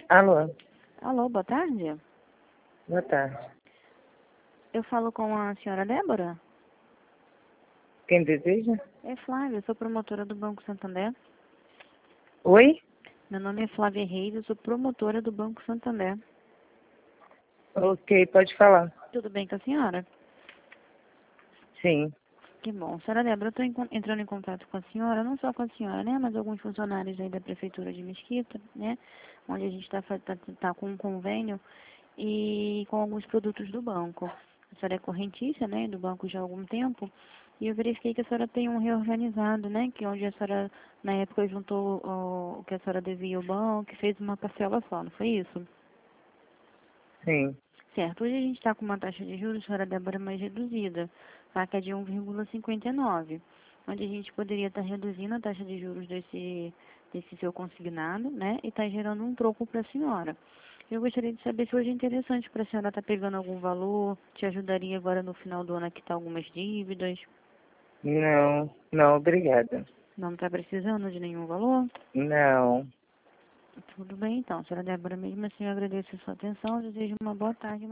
Alô, Alô, boa tarde. boa tarde. Eu falo com a senhora Débora? Quem deseja? É Flávia, eu sou promotora do Banco Santander. Oi? Meu nome é Flávia Reis, eu sou promotora do Banco Santander. Ok, pode falar. Tudo bem com a senhora? Sim, Que bom. Senhora Débora, eu estou entrando em contato com a senhora, não só com a senhora, né, mas alguns funcionários aí da Prefeitura de Mesquita, né, onde a gente está com um convênio e com alguns produtos do banco. A senhora é correntícia, né, do banco já há algum tempo, e eu verifiquei que a senhora tem um reorganizado, né, que onde a senhora, na época, juntou o que a senhora devia ao banco e fez uma parcela só, não foi isso? sim. Certo. Hoje a gente está com uma taxa de juros, senhora Débora, mais reduzida, tá? Que é de 1,59, onde a gente poderia estar reduzindo a taxa de juros desse seu consignado, né? E está gerando um troco para a senhora. Eu gostaria de saber se hoje é interessante para a senhora estar pegando algum valor, te ajudaria agora no final do ano a quitar algumas dívidas. Não, não, obrigada. Não está precisando de nenhum valor? Não. Tudo bem então, senhora Débora, mesmo assim eu agradeço a sua atenção, desejo uma boa tarde.